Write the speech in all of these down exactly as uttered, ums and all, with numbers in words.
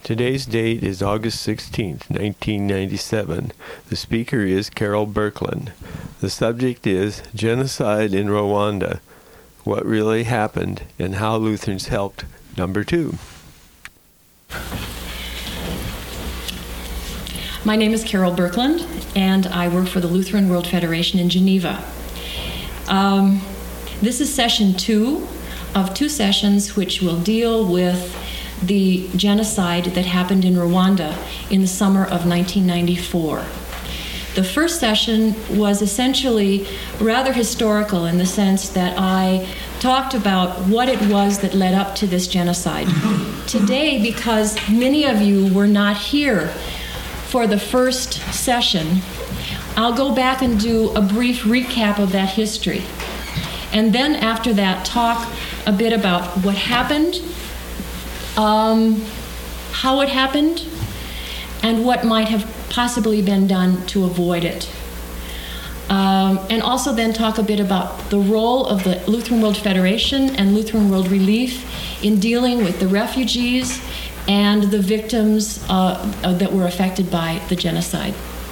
Today's date is August sixteenth, nineteen ninety-seven. The speaker is Carol Birkeland. The subject is Genocide in Rwanda, What Really Happened and How Lutherans Helped, number two. My name is Carol Birkeland, and I work for the Lutheran World Federation in Geneva. Um, this is session two of two sessions which will deal with the genocide that happened in Rwanda in the summer of nineteen ninety-four. The first session was essentially rather historical in the sense that I talked about what it was that led up to this genocide. Today, because many of you were not here for the first session, I'll go back and do a brief recap of that history. And then after that, talk a bit about what happened, um, how it happened, and what might have possibly been done to avoid it. Um, and also then talk a bit about the role of the Lutheran World Federation and Lutheran World Relief in dealing with the refugees and the victims uh, uh, that were affected by the genocide.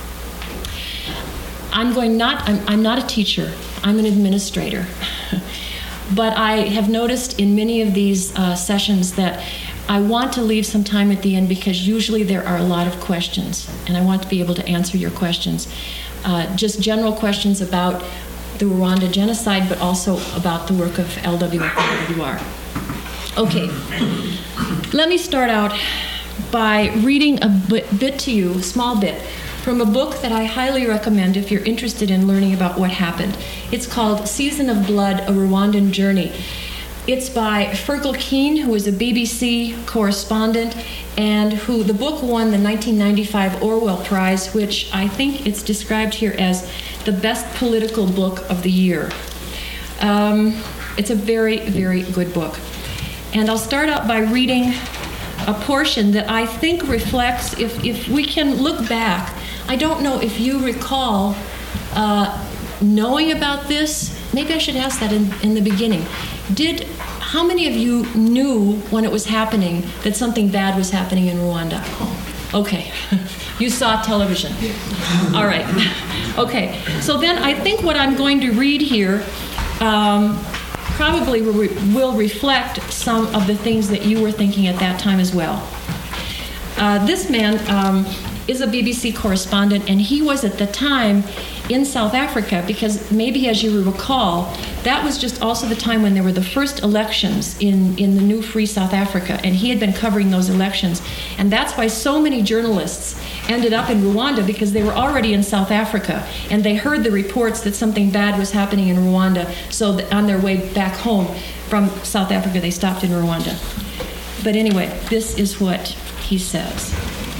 I'm going not, I'm, I'm not a teacher, I'm an administrator. But I have noticed in many of these uh, sessions that I want to leave some time at the end because usually there are a lot of questions, and I want to be able to answer your questions. Uh, just general questions about the Rwanda genocide, but also about the work of L W F W R. Okay, let me start out by reading a bit, bit to you, a small bit, from a book that I highly recommend if you're interested in learning about what happened. It's called Season of Blood, A Rwandan Journey. It's by Fergal Keane, who is a B B C correspondent, and who the book won the nineteen ninety-five Orwell Prize, which I think it's described here as the best political book of the year. Um, it's a very, very good book. And I'll start out by reading a portion that I think reflects, if, if we can look back, I don't know if you recall uh, knowing about this. Maybe I should ask that in, in the beginning. Did, how many of you knew when it was happening that something bad was happening in Rwanda? Okay, you saw television. All right, okay. So then I think what I'm going to read here um, probably will reflect some of the things that you were thinking at that time as well. Uh, this man um, is a B B C correspondent, and he was at the time in South Africa because maybe as you recall, that was just also the time when there were the first elections in, in the new free South Africa, and he had been covering those elections. And that's why so many journalists ended up in Rwanda, because they were already in South Africa, and they heard the reports that something bad was happening in Rwanda, so that on their way back home from South Africa, they stopped in Rwanda. But anyway, this is what he says.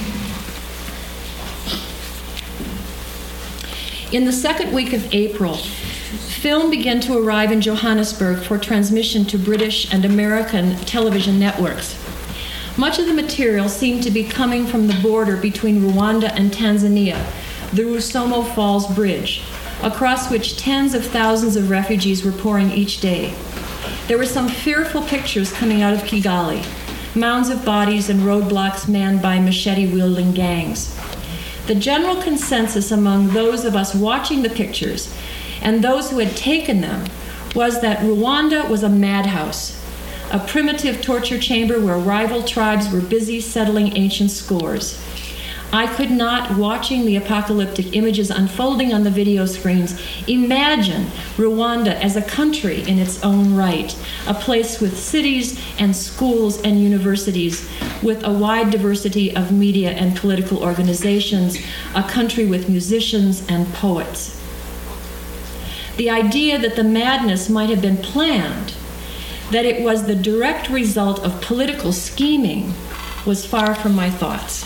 In the second week of April, film began to arrive in Johannesburg for transmission to British and American television networks. Much of the material seemed to be coming from the border between Rwanda and Tanzania, the Rusumo Falls Bridge, across which tens of thousands of refugees were pouring each day. There were some fearful pictures coming out of Kigali, mounds of bodies and roadblocks manned by machete-wielding gangs. The general consensus among those of us watching the pictures and those who had taken them was that Rwanda was a madhouse, a primitive torture chamber where rival tribes were busy settling ancient scores. I could not, watching the apocalyptic images unfolding on the video screens, imagine Rwanda as a country in its own right, a place with cities and schools and universities, with a wide diversity of media and political organizations, a country with musicians and poets. The idea that the madness might have been planned, that it was the direct result of political scheming, was far from my thoughts.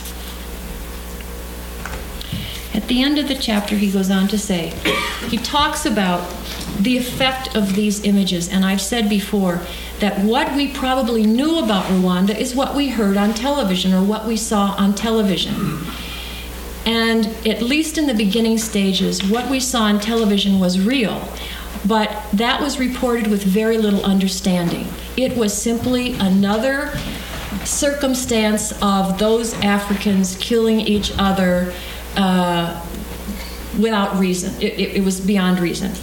At the end of the chapter, he goes on to say, he talks about the effect of these images, and I've said before that what we probably knew about Rwanda is what we heard on television or what we saw on television. And at least in the beginning stages, what we saw on television was real, but that was reported with very little understanding. It was simply another circumstance of those Africans killing each other uh, without reason. It, it, it was beyond reason.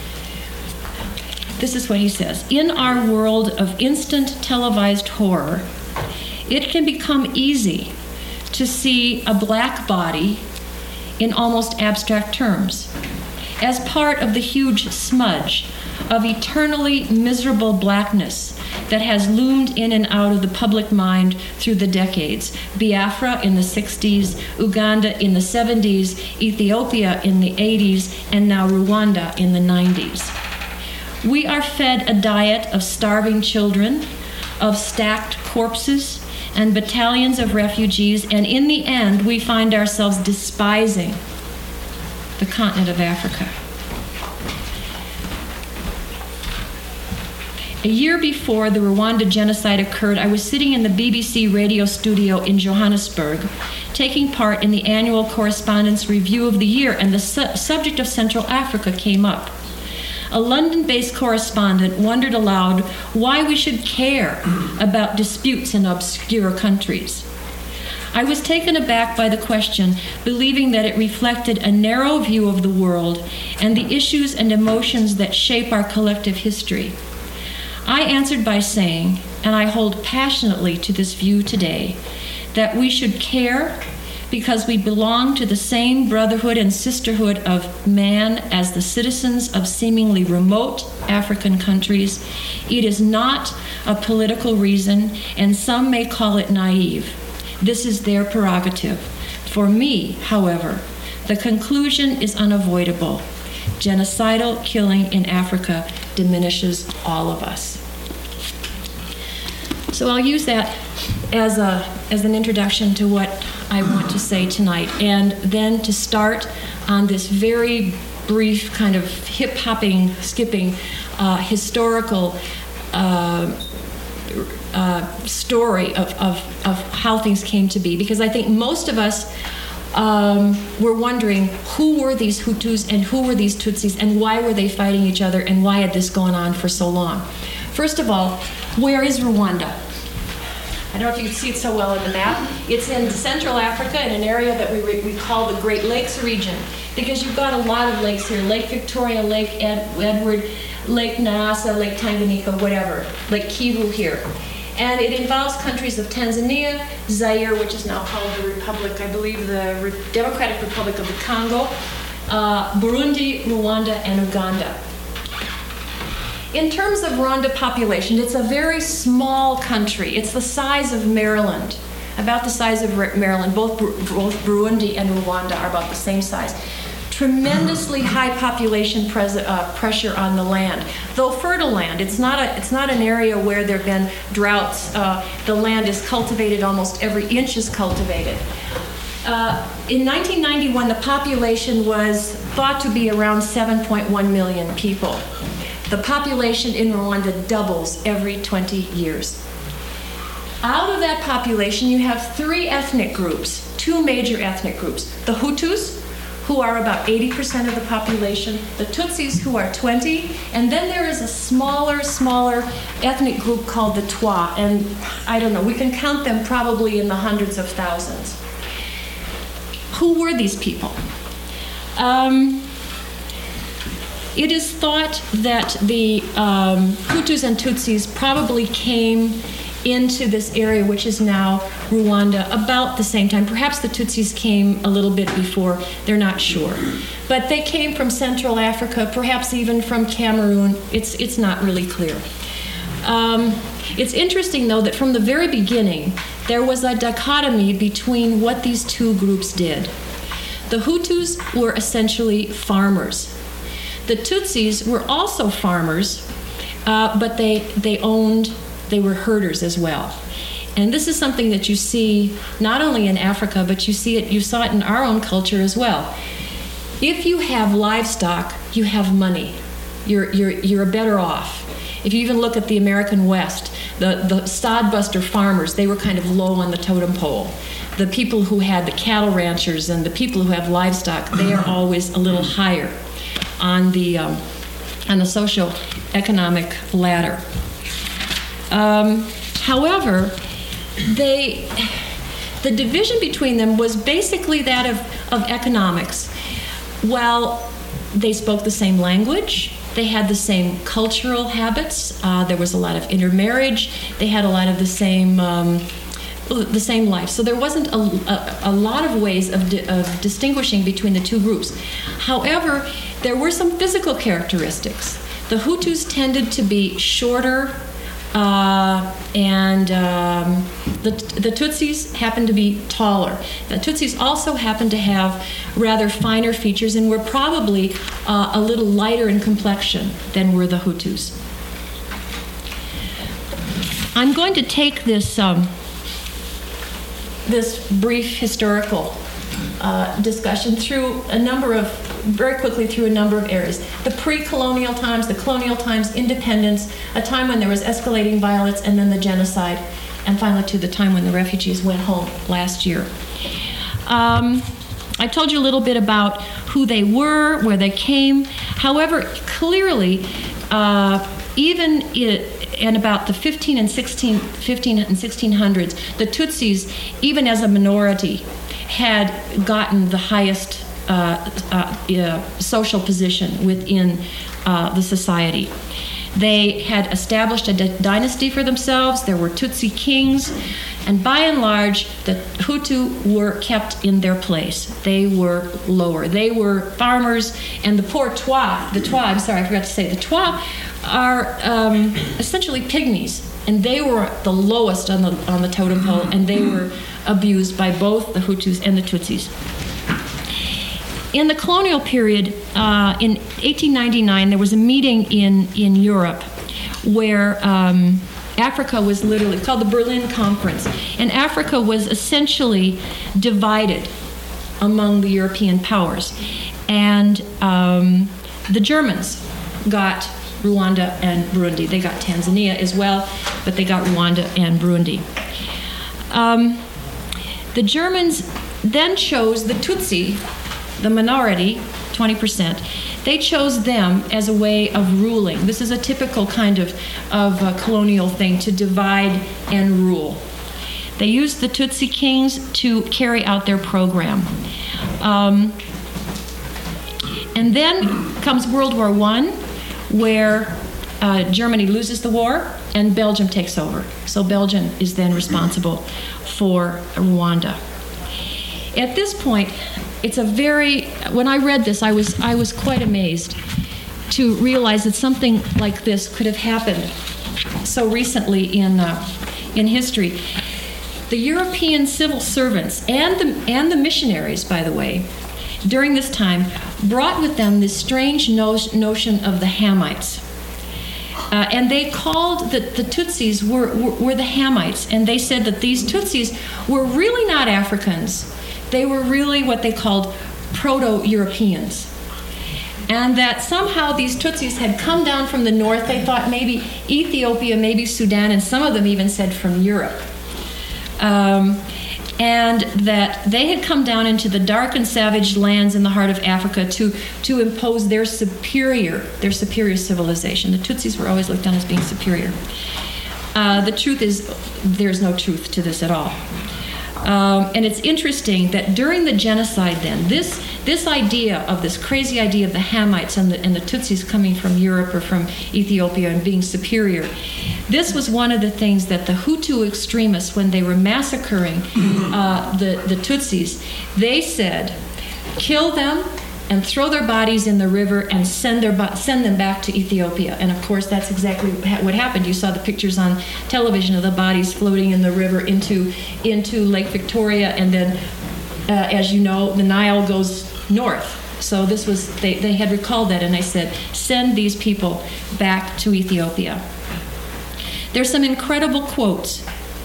This is what he says. In our world of instant televised horror, it can become easy to see a black body in almost abstract terms, as part of the huge smudge of eternally miserable blackness that has loomed in and out of the public mind through the decades. Biafra in the sixties, Uganda in the seventies, Ethiopia in the eighties, and now Rwanda in the nineties. We are fed a diet of starving children, of stacked corpses, and battalions of refugees, and in the end, we find ourselves despising the continent of Africa. A year before the Rwanda genocide occurred, I was sitting in the B B C radio studio in Johannesburg, taking part in the annual correspondence review of the year, and the su- subject of Central Africa came up. A London-based correspondent wondered aloud why we should care about disputes in obscure countries. I was taken aback by the question, believing that it reflected a narrow view of the world and the issues and emotions that shape our collective history. I answered by saying, and I hold passionately to this view today, that we should care because we belong to the same brotherhood and sisterhood of man as the citizens of seemingly remote African countries. It is not a political reason, and some may call it naive. This is their prerogative. For me, however, the conclusion is unavoidable. Genocidal killing in Africa diminishes all of us. So I'll use that as a as an introduction to what I want to say tonight, and then to start on this very brief kind of hip-hopping, skipping, uh, historical uh, uh, story of, of, of how things came to be, because I think most of us um, were wondering who were these Hutus and who were these Tutsis and why were they fighting each other and why had this gone on for so long. First of all, where is Rwanda? I don't know if you can see it so well on the map. It's in Central Africa in an area that we, we call the Great Lakes region, because you've got a lot of lakes here: Lake Victoria, Lake Ed, Edward, Lake Nyasa, Lake Tanganyika, whatever, Lake Kivu here. And it involves countries of Tanzania, Zaire, which is now called the Republic, I believe the Re- Democratic Republic of the Congo, uh, Burundi, Rwanda, and Uganda. In terms of Rwanda population, it's a very small country. It's the size of Maryland, about the size of Maryland. Both, both Burundi and Rwanda are about the same size. Tremendously high population pres- uh, pressure on the land. Though fertile land, it's not a, it's not an area where there have been droughts. Uh, the land is cultivated, almost every inch is cultivated. Uh, in nineteen ninety-one, the population was thought to be around seven point one million people. The population in Rwanda doubles every twenty years. Out of that population, you have three ethnic groups, two major ethnic groups. The Hutus, who are about eighty percent of the population, the Tutsis, who are twenty, and then there is a smaller, smaller ethnic group called the Twa, and I don't know, we can count them probably in the hundreds of thousands. Who were these people? Um, It is thought that the um, Hutus and Tutsis probably came into this area, which is now Rwanda, about the same time. Perhaps the Tutsis came a little bit before, they're not sure. But they came from Central Africa, perhaps even from Cameroon. It's, it's not really clear. Um, it's interesting, though, that from the very beginning, there was a dichotomy between what these two groups did. The Hutus were essentially farmers. The Tutsis were also farmers, uh, but they, they owned, they were herders as well. And this is something that you see not only in Africa, but you see it, you saw it in our own culture as well. If you have livestock, you have money. You're, you're, you're better off. If you even look at the American West, the, the sodbuster farmers, they were kind of low on the totem pole. The people who had the cattle ranchers and the people who have livestock, they are always a little higher on the um, on the socio-economic ladder. Um, however, they, the division between them was basically that of, of economics. Well, they spoke the same language. They had the same cultural habits. Uh, there was a lot of intermarriage. They had a lot of the same um, the same life. So there wasn't a, a, a lot of ways of, di- of distinguishing between the two groups. However, there were some physical characteristics. The Hutus tended to be shorter, uh, and um, the, the Tutsis happened to be taller. The Tutsis also happened to have rather finer features and were probably uh, a little lighter in complexion than were the Hutus. I'm going to take this um, this brief historical uh, discussion through a number of, very quickly through a number of areas. The pre-colonial times, the colonial times, independence, a time when there was escalating violence, and then the genocide, and finally to the time when the refugees went home last year. Um, I told you a little bit about who they were, where they came. However, clearly, uh, even it, in about the fifteen and sixteen, fifteen and sixteen hundreds, the Tutsis, even as a minority, had gotten the highest uh, uh, uh, social position within uh, the society. They had established a d- dynasty for themselves. There were Tutsi kings, and by and large, the Hutu were kept in their place. They were lower. They were farmers, and the poor Twa, the Twa, I'm sorry, I forgot to say, the Twa are um, essentially pygmies, and they were the lowest on the on the totem pole, and they were abused by both the Hutus and the Tutsis. In the colonial period, uh, in eighteen ninety-nine, there was a meeting in, in Europe where um, Africa was literally called the Berlin Conference, and Africa was essentially divided among the European powers. And um, the Germans got Rwanda and Burundi. They got Tanzania as well, but they got Rwanda and Burundi. Um, the Germans then chose the Tutsi, the minority, twenty percent. They chose them as a way of ruling. This is a typical kind of, of a colonial thing, to divide and rule. They used the Tutsi kings to carry out their program. Um, and then comes World War One, where uh, Germany loses the war and Belgium takes over. So Belgium is then responsible for Rwanda. At this point, it's a very, when I read this, I was I was quite amazed to realize that something like this could have happened so recently in uh, in history. The European civil servants and the and the missionaries, by the way, during this time, brought with them this strange no- notion of the Hamites. Uh, and they called the, the Tutsis were, were, were the Hamites, and they said that these Tutsis were really not Africans. They were really what they called Proto-Europeans. And that somehow these Tutsis had come down from the north. They thought maybe Ethiopia, maybe Sudan, and some of them even said from Europe. Um, and that they had come down into the dark and savage lands in the heart of Africa to, to impose their superior, their superior civilization. The Tutsis were always looked on as being superior. Uh, the truth is, there's no truth to this at all. Um, and it's interesting that during the genocide then, this this idea of this crazy idea of the Hamites and the, and the Tutsis coming from Europe or from Ethiopia and being superior, this was one of the things that the Hutu extremists, when they were massacring uh, the, the Tutsis, they said, kill them and throw their bodies in the river and send their send them back to Ethiopia. And of course, that's exactly what happened. You saw the pictures on television of the bodies floating in the river into into Lake Victoria, and then, uh, as you know, the Nile goes north. So this was they, they had recalled that, and they said, send these people back to Ethiopia. There's some incredible quotes.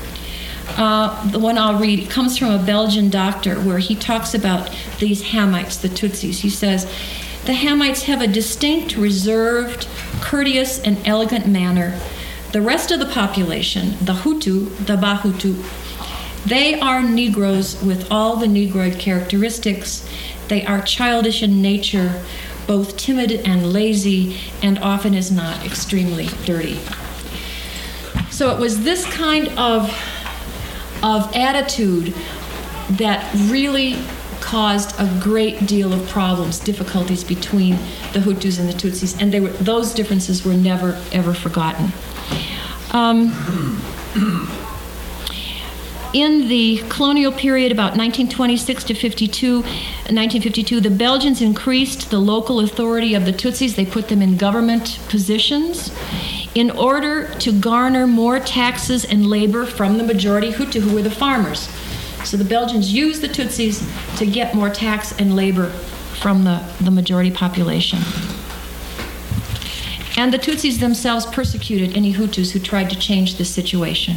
Uh, the one I'll read comes from a Belgian doctor where he talks about these Hamites, the Tutsis. He says, the Hamites have a distinct, reserved, courteous, and elegant manner. The rest of the population, the Hutu, the Bahutu, they are Negroes with all the Negroid characteristics. They are childish in nature, both timid and lazy, and often as not extremely dirty. So it was this kind of of attitude that really caused a great deal of problems, difficulties between the Hutus and the Tutsis, and they were, those differences were never, ever forgotten. Um, in the colonial period, about nineteen twenty-six to fifty-two, nineteen fifty-two, the Belgians increased the local authority of the Tutsis. They put them in government positions in order to garner more taxes and labor from the majority Hutu, who were the farmers. So the Belgians used the Tutsis to get more tax and labor from the, the majority population. And the Tutsis themselves persecuted any Hutus who tried to change this situation.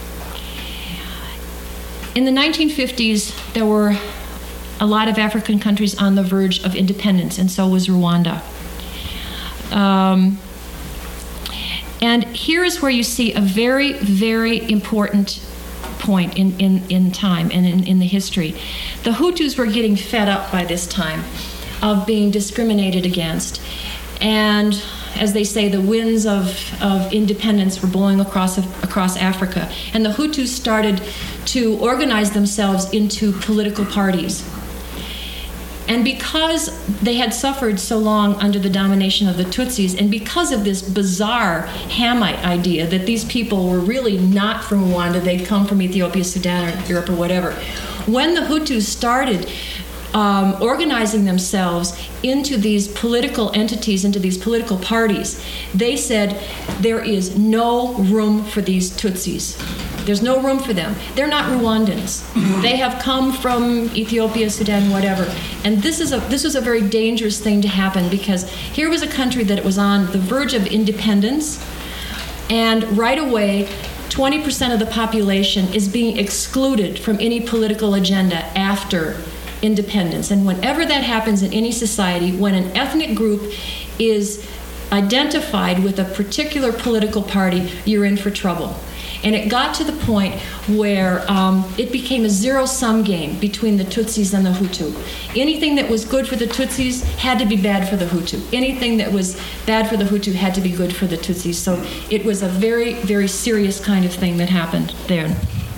In the nineteen fifties, there were a lot of African countries on the verge of independence, and so was Rwanda. Um, and here is where you see a very, very important point in, in, in time and in, in the history. The Hutus were getting fed up by this time of being discriminated against. And as they say, the winds of, of independence were blowing across, across Africa. And the Hutus started to organize themselves into political parties. And because they had suffered so long under the domination of the Tutsis, and because of this bizarre Hamite idea that these people were really not from Rwanda, they'd come from Ethiopia, Sudan, or Europe, or whatever, when the Hutus started um, organizing themselves into these political entities, into these political parties, they said, there is no room for these Tutsis. There's no room for them. They're not Rwandans. They have come from Ethiopia, Sudan, whatever. And this is a this was a very dangerous thing to happen, because here was a country that was on the verge of independence, and right away, twenty percent of the population is being excluded from any political agenda after independence. And whenever that happens in any society, when an ethnic group is identified with a particular political party, you're in for trouble. And it got to the point where um, it became a zero-sum game between the Tutsis and the Hutu. Anything that was good for the Tutsis had to be bad for the Hutu. Anything that was bad for the Hutu had to be good for the Tutsis. So it was a very, very serious kind of thing that happened there.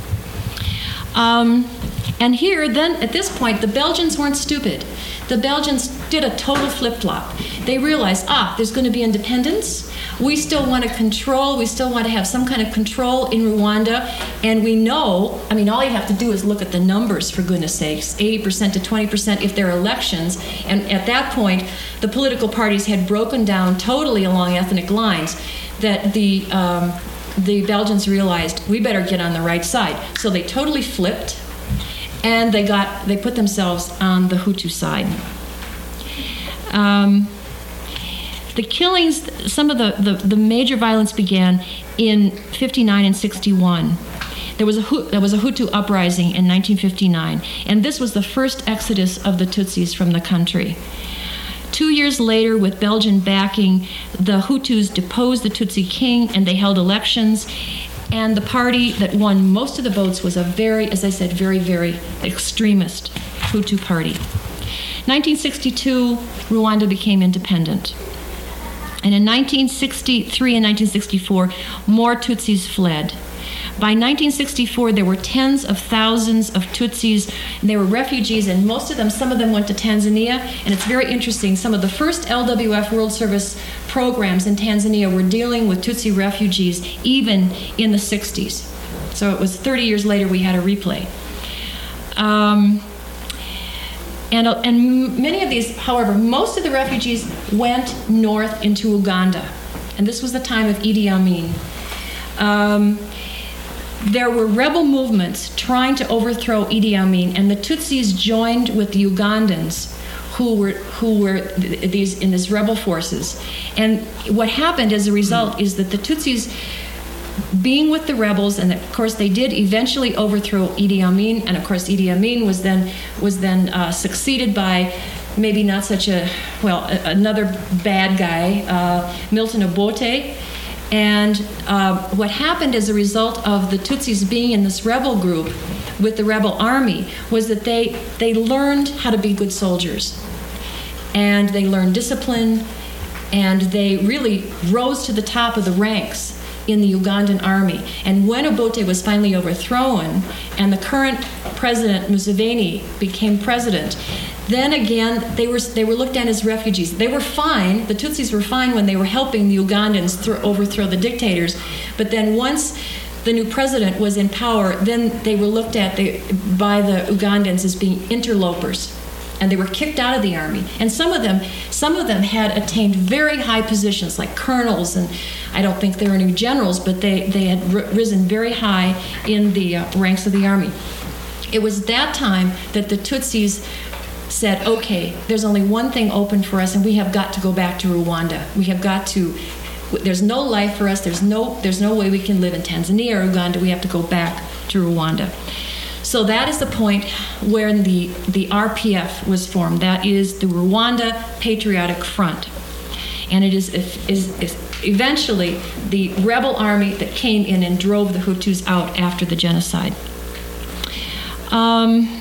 Um, and here, then, at this point, the Belgians weren't stupid. The Belgians did a total flip-flop. They realized, ah, there's going to be independence. We still want to control, we still want to have some kind of control in Rwanda, and we know, I mean, all you have to do is look at the numbers, for goodness sakes, eighty percent to twenty percent if there are elections, and at that point, the political parties had broken down totally along ethnic lines, that the, um, the Belgians realized, we better get on the right side. So they totally flipped, and they got, they put themselves on the Hutu side. Um, The killings, some of the, the, the major violence began in fifty-nine and sixty-one. There was, a, there was a Hutu uprising in nineteen fifty-nine, and this was the first exodus of the Tutsis from the country. Two years later, with Belgian backing, the Hutus deposed the Tutsi king, and they held elections, and the party that won most of the votes was a very, as I said, very, very extremist Hutu party. nineteen sixty-two, Rwanda became independent. And in nineteen sixty-three and nineteen sixty-four, more Tutsis fled. By nineteen sixty-four, there were tens of thousands of Tutsis, and they were refugees, and most of them, some of them went to Tanzania, and it's very interesting. Some of the first L W F World Service programs in Tanzania were dealing with Tutsi refugees even in the sixties. So it was thirty years later we had a replay. Um, And, and many of these, however, most of the refugees went north into Uganda. And this was the time of Idi Amin. Um, there were rebel movements trying to overthrow Idi Amin, and the Tutsis joined with the Ugandans who were, who were these, in these rebel forces. And what happened as a result is that the Tutsis, being with the rebels, and of course they did eventually overthrow Idi Amin, and of course Idi Amin was then was then uh, succeeded by maybe not such a, well, a, another bad guy, uh, Milton Obote. And uh, what happened as a result of the Tutsis being in this rebel group with the rebel army was that they they learned how to be good soldiers, and they learned discipline, and they really rose to the top of the ranks in the Ugandan army. And when Obote was finally overthrown and the current president, Museveni, became president, then again, they were they were looked at as refugees. They were fine. The Tutsis were fine when they were helping the Ugandans th- overthrow the dictators. But then once the new president was in power, then they were looked at the, by the Ugandans as being interlopers. And they were kicked out of the army. And some of them, some of them had attained very high positions, like colonels, and I don't think they were any generals, but they, they had r- risen very high in the uh, ranks of the army. It was that time that the Tutsis said, okay, there's only one thing open for us, and we have got to go back to Rwanda. We have got to, there's no life for us, there's no, there's no way we can live in Tanzania or Uganda, we have to go back to Rwanda. So that is the point where the, the R P F was formed. That is the Rwanda Patriotic Front. And it is, is, is eventually the rebel army that came in and drove the Hutus out after the genocide. Um,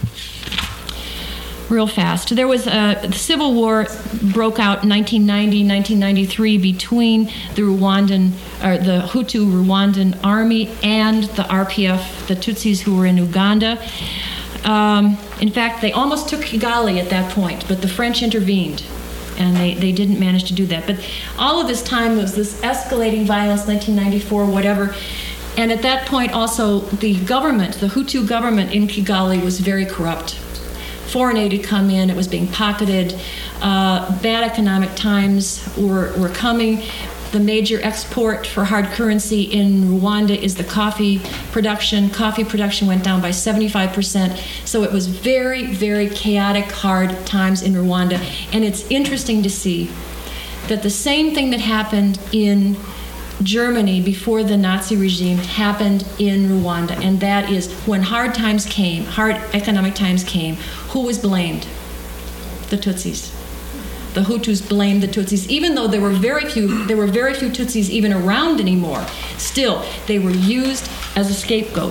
real fast. There was a the civil war broke out in nineteen ninety, nineteen ninety-three between the Rwandan, or the Hutu Rwandan army and the R P F, the Tutsis who were in Uganda. Um, in fact, they almost took Kigali at that point, but the French intervened, and they, they didn't manage to do that. But all of this time was this escalating violence, nineteen ninety-four, whatever. And at that point also, the government, the Hutu government in Kigali was very corrupt. Foreign aid had come in, it was being pocketed. Uh, bad economic times were, were coming. The major export for hard currency in Rwanda is the coffee production. Coffee production went down by seventy-five percent. So it was very, very chaotic, hard times in Rwanda. And it's interesting to see that the same thing that happened in Germany before the Nazi regime happened in Rwanda, and that is when hard times came, hard economic times came, who was blamed? The Tutsis. The Hutus blamed the Tutsis, even though there were very few, there were very few Tutsis even around anymore. Still, they were used as a scapegoat.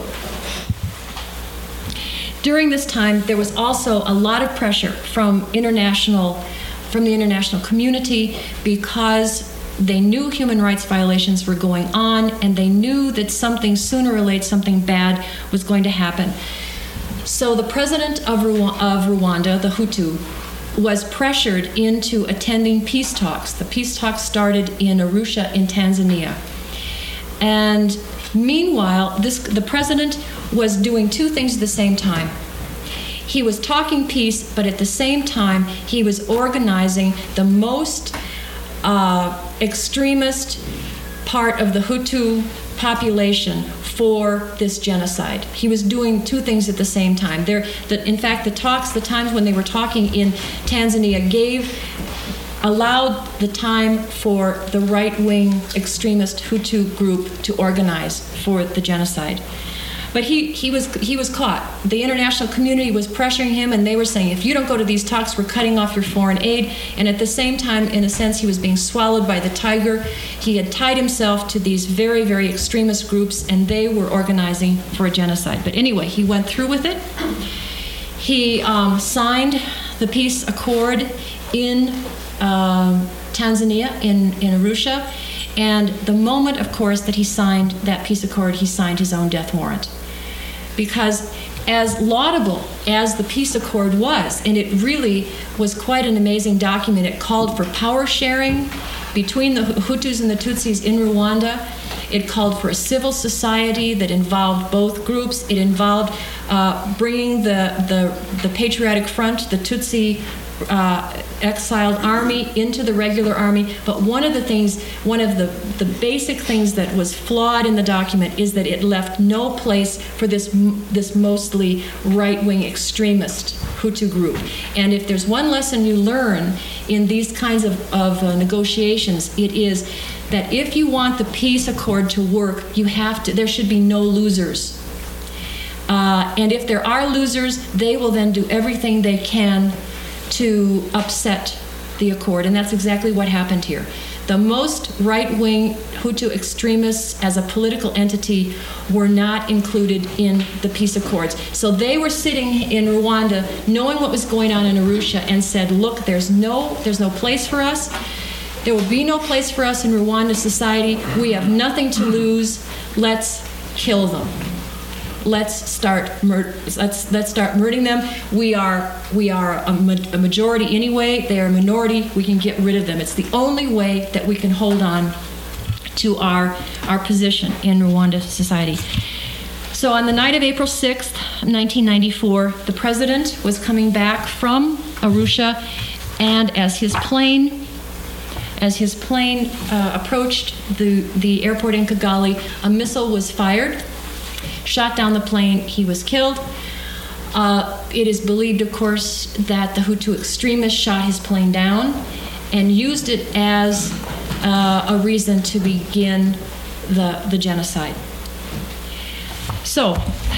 During this time, there was also a lot of pressure from international, from the international community, because they knew human rights violations were going on, and they knew that something, sooner or later, something bad was going to happen. So the president of Rwanda, of Rwanda, the Hutu, was pressured into attending peace talks. The peace talks started in Arusha in Tanzania. And meanwhile, this, the president was doing two things at the same time. He was talking peace, but at the same time, he was organizing the most uh, extremist part of the Hutu population for this genocide. He was doing two things at the same time. There, that in fact, the talks, the times when they were talking in Tanzania gave, allowed the time for the right-wing extremist Hutu group to organize for the genocide. But he, he was he was caught. The international community was pressuring him, and they were saying, if you don't go to these talks, we're cutting off your foreign aid. And at the same time, in a sense, he was being swallowed by the tiger. He had tied himself to these very, very extremist groups, and they were organizing for a genocide. But anyway, he went through with it. He um, signed the peace accord in uh, Tanzania, in, in Arusha. And the moment, of course, that he signed that peace accord, he signed his own death warrant. Because as laudable as the peace accord was, and it really was quite an amazing document, it called for power sharing between the Hutus and the Tutsis in Rwanda. It called for a civil society that involved both groups. It involved uh, bringing the, the, the Patriotic Front, the Tutsi uh, exiled army, into the regular army. But one of the things, one of the, the basic things that was flawed in the document is that it left no place for this, this mostly right-wing extremist Hutu group. And if there's one lesson you learn in these kinds of, of uh, negotiations, it is that if you want the peace accord to work, you have to, there should be no losers. Uh, and if there are losers, they will then do everything they can to upset the accord. And that's exactly what happened here. The most right-wing Hutu extremists as a political entity were not included in the peace accords. So they were sitting in Rwanda knowing what was going on in Arusha and said, look, there's no, there's no place for us. There will be no place for us in Rwanda society. We have nothing to lose. Let's kill them. Let's start mur- let's let's start murdering them. We are we are a, ma- a majority anyway. They are a minority. We can get rid of them. It's the only way that we can hold on to our our position in Rwanda society. So on the night of April sixth, nineteen ninety-four, the president was coming back from Arusha, and as his plane as his plane uh, approached the the airport in Kigali, a missile was fired, shot down the plane. He was killed. Uh, it is believed, of course, that the Hutu extremists shot his plane down and used it as uh, a reason to begin the the genocide. So,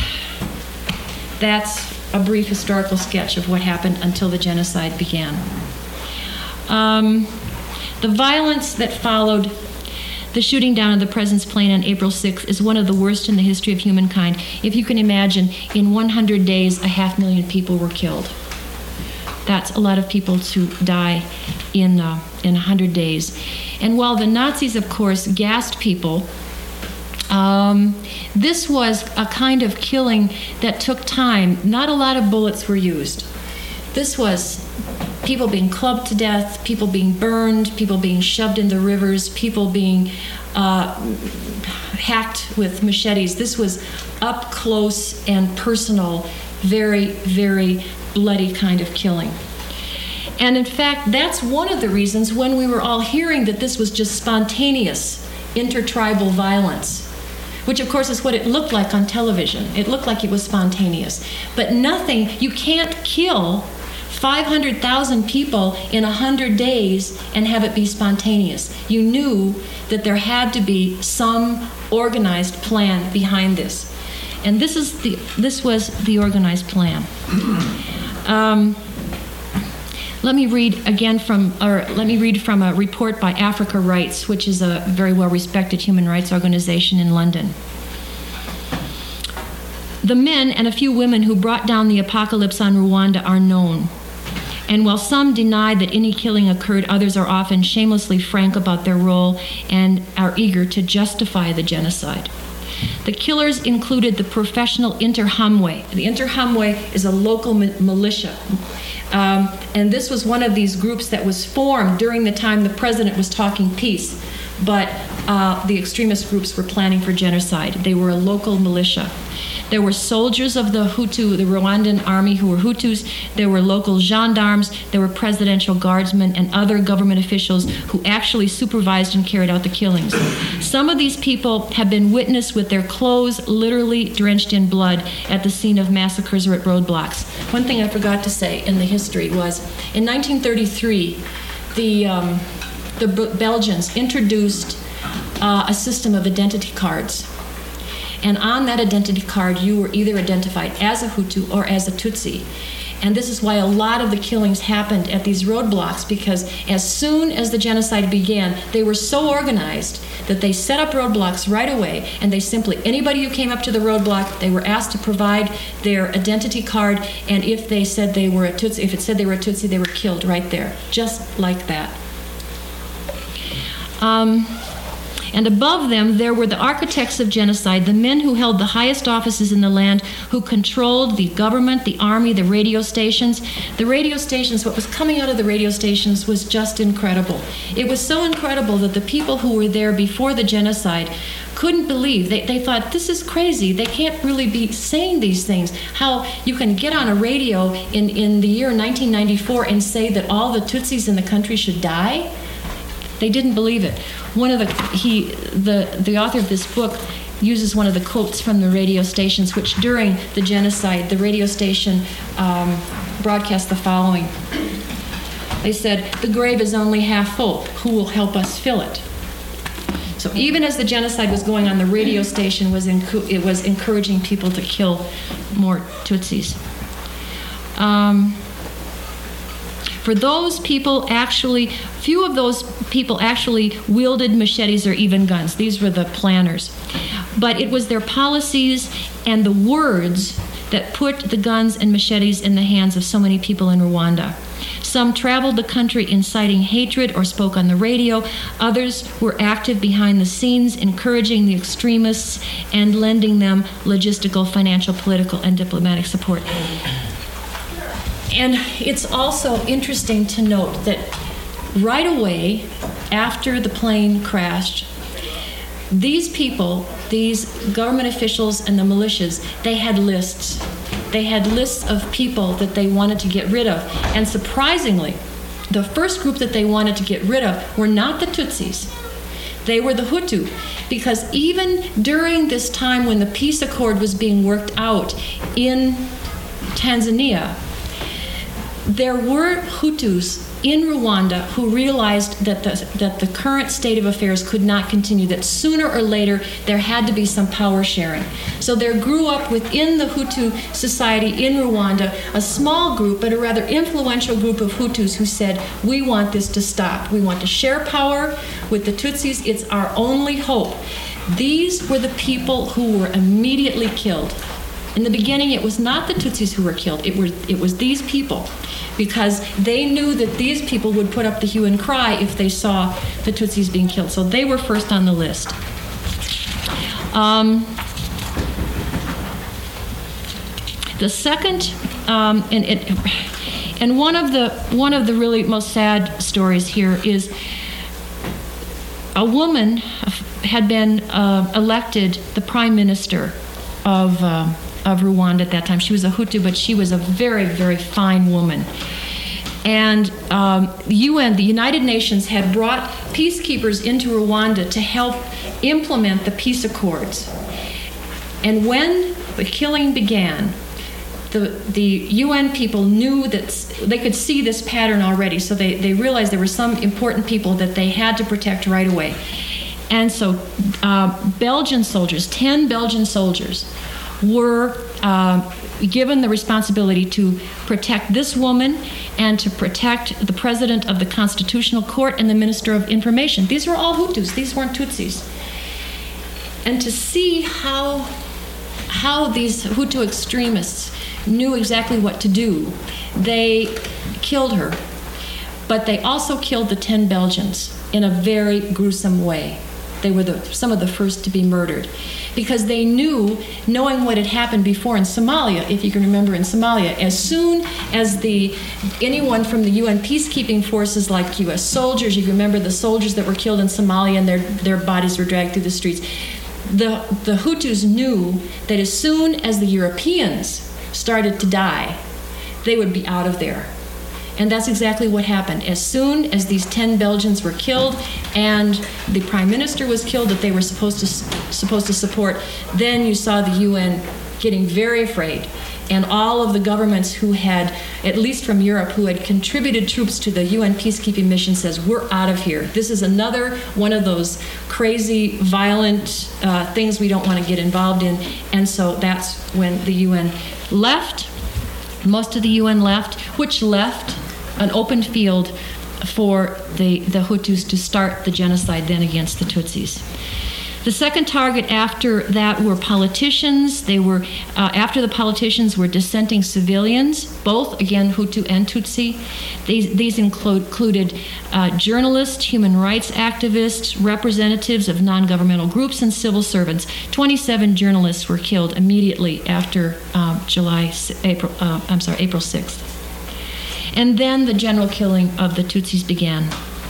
that's a brief historical sketch of what happened until the genocide began. Um, the violence that followed the shooting down of the president's plane on April sixth is one of the worst in the history of humankind. If you can imagine, in one hundred days, a half million people were killed. That's a lot of people to die in, uh, in one hundred days. And while the Nazis, of course, gassed people, Um, this was a kind of killing that took time. Not a lot of bullets were used. This was people being clubbed to death, people being burned, people being shoved in the rivers, people being uh, hacked with machetes. This was up close and personal, very, very bloody kind of killing. And in fact, that's one of the reasons when we were all hearing that this was just spontaneous intertribal violence, which of course is what it looked like on television. It looked like it was spontaneous. But nothing, you can't kill five hundred thousand people in one hundred days and have it be spontaneous. You knew that there had to be some organized plan behind this. And this is the this was the organized plan. Um, Let me read again from, or let me read from a report by Africa Rights, which is a very well-respected human rights organization in London. The men and a few women who brought down the apocalypse on Rwanda are known. And while some deny that any killing occurred, others are often shamelessly frank about their role and are eager to justify the genocide. The killers included the professional Interahamwe. The Interahamwe is a local mi- militia. Um, and this was one of these groups that was formed during the time the president was talking peace, but uh, the extremist groups were planning for genocide. They were a local militia. There were soldiers of the Hutu, the Rwandan army, who were Hutus. There were local gendarmes. There were presidential guardsmen and other government officials who actually supervised and carried out the killings. Some of these people have been witnessed with their clothes literally drenched in blood at the scene of massacres or at roadblocks. One thing I forgot to say in the history was in nineteen thirty-three, the, um, the B- Belgians introduced uh, a system of identity cards. And on that identity card, you were either identified as a Hutu or as a Tutsi. And this is why a lot of the killings happened at these roadblocks, because as soon as the genocide began, they were so organized that they set up roadblocks right away, and they simply, anybody who came up to the roadblock, they were asked to provide their identity card, and if they said they were a Tutsi, if it said they were a Tutsi, they were killed right there, just like that. Um... And above them, there were the architects of genocide, the men who held the highest offices in the land, who controlled the government, the army, the radio stations. The radio stations, what was coming out of the radio stations was just incredible. It was so incredible that the people who were there before the genocide couldn't believe. They, they thought, this is crazy. They can't really be saying these things. How you can get on a radio in, in the year nineteen ninety-four and say that all the Tutsis in the country should die? They didn't believe it. One of the he the the author of this book uses one of the quotes from the radio stations, which during the genocide, the radio station um, broadcast the following. They said, "The grave is only half full. Who will help us fill it?" So even as the genocide was going on, the radio station was encu- it was encouraging people to kill more Tutsis. Um, For those people actually, few of those people actually wielded machetes or even guns. These were the planners. But it was their policies and the words that put the guns and machetes in the hands of so many people in Rwanda. Some traveled the country inciting hatred or spoke on the radio. Others were active behind the scenes, encouraging the extremists and lending them logistical, financial, political, and diplomatic support. And it's also interesting to note that right away after the plane crashed, these people, these government officials and the militias, they had lists. They had lists of people that they wanted to get rid of. And surprisingly, the first group that they wanted to get rid of were not the Tutsis. They were the Hutu. Because even during this time when the peace accord was being worked out in Tanzania, there were Hutus in Rwanda who realized that the, that the current state of affairs could not continue, that sooner or later there had to be some power sharing. So there grew up within the Hutu society in Rwanda a small group, but a rather influential group of Hutus who said, we want this to stop. We want to share power with the Tutsis. It's our only hope. These were the people who were immediately killed. In the beginning, it was not the Tutsis who were killed. It, were, it was these people, because they knew that these people would put up the hue and cry if they saw the Tutsis being killed. So they were first on the list. Um, the second, um, and, it, and one of the one of the really most sad stories here is a woman had been uh, elected the prime minister of. Uh, of Rwanda at that time. She was a Hutu, but she was a very, very fine woman. And um, U N, the United Nations, had brought peacekeepers into Rwanda to help implement the peace accords. And when the killing began, the, the U N people knew that they could see this pattern already, so they, they realized there were some important people that they had to protect right away. And so uh, Belgian soldiers, ten Belgian soldiers, were uh, given the responsibility to protect this woman and to protect the president of the Constitutional Court and the Minister of Information. These were all Hutus. These weren't Tutsis. And to see how, how these Hutu extremists knew exactly what to do, they killed her. But they also killed the ten Belgians in a very gruesome way. They were the, some of the first to be murdered, because they knew, knowing what had happened before in Somalia, if you can remember in Somalia, as soon as the anyone from the U N peacekeeping forces, like U S soldiers, if you remember the soldiers that were killed in Somalia and their, their bodies were dragged through the streets, the, the Hutus knew that as soon as the Europeans started to die, they would be out of there. And that's exactly what happened. As soon as these ten Belgians were killed and the prime minister was killed that they were supposed to supposed to support, then you saw the U N getting very afraid. And all of the governments who had, at least from Europe, who had contributed troops to the U N peacekeeping mission says, we're out of here. This is another one of those crazy, violent uh, things we don't want to get involved in. And so that's when the U N left. Most of the U N left, which left an open field for the, the Hutus to start the genocide then against the Tutsis. The second target after that were politicians. They were, uh, after the politicians were dissenting civilians, both, again, Hutu and Tutsi. These, these include, included uh, journalists, human rights activists, representatives of non-governmental groups, and civil servants. twenty-seven journalists were killed immediately after um, July, April, uh, I'm sorry, April sixth. And then the general killing of the Tutsis began.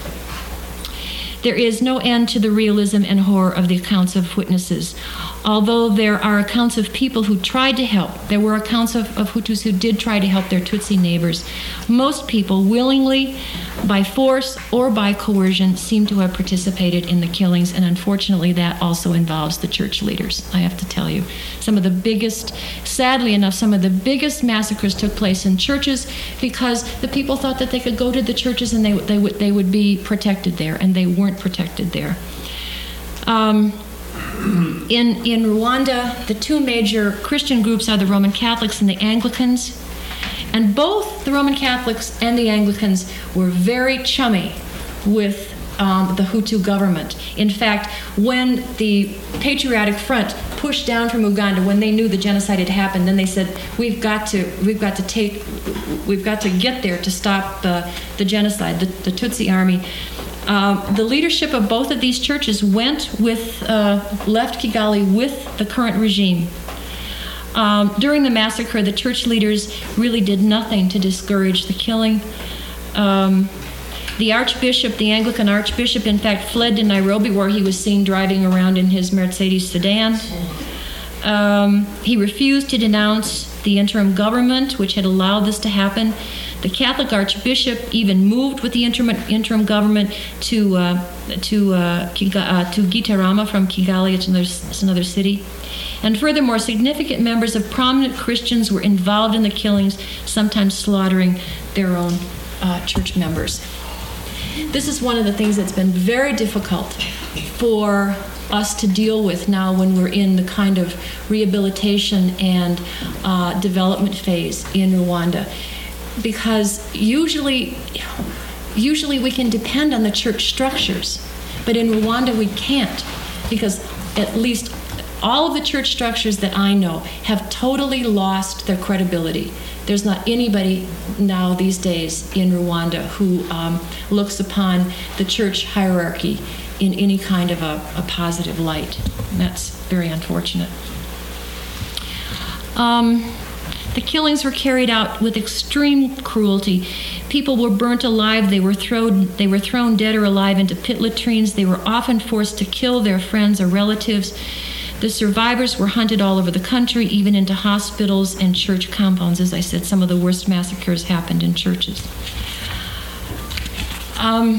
There is no end to the realism and horror of the accounts of witnesses. Although there are accounts of people who tried to help, there were accounts of, of Hutus who did try to help their Tutsi neighbors. Most people willingly, by force or by coercion, seem to have participated in the killings, and unfortunately that also involves the church leaders, I have to tell you. Some of the biggest, sadly enough, some of the biggest massacres took place in churches because the people thought that they could go to the churches and they, they, would, they would be protected there, and they weren't protected there. Um, in, in Rwanda, the two major Christian groups are the Roman Catholics and the Anglicans. And both the Roman Catholics and the Anglicans were very chummy with um, the Hutu government. In fact, when the Patriotic Front pushed down from Uganda, when they knew the genocide had happened, then they said, "We've got to, we've got to take, we've got to get there to stop the, the genocide." The, the Tutsi army. Uh, the leadership of both of these churches went with, uh, left Kigali with the current regime. Um, during the massacre, the church leaders really did nothing to discourage the killing. Um, the archbishop, the Anglican archbishop, in fact, fled to Nairobi, where he was seen driving around in his Mercedes sedan. Um, he refused to denounce the interim government, which had allowed this to happen. The Catholic archbishop even moved with the interim, interim government to uh, to uh, Kiga, uh, to Gitarama from Kigali. It's another, it's another city. And furthermore, significant members of prominent Christians were involved in the killings, sometimes slaughtering their own uh, church members. This is one of the things that's been very difficult for us to deal with now when we're in the kind of rehabilitation and uh, development phase in Rwanda. Because usually, usually we can depend on the church structures, but in Rwanda we can't, because at least all of the church structures that I know have totally lost their credibility. There's not anybody now these days in Rwanda who um, looks upon the church hierarchy in any kind of a, a positive light. And that's very unfortunate. Um, The killings were carried out with extreme cruelty. People were burnt alive. They were thrown, they were thrown dead or alive into pit latrines. They were often forced to kill their friends or relatives. The survivors were hunted all over the country, even into hospitals and church compounds. As I said, some of the worst massacres happened in churches. Um,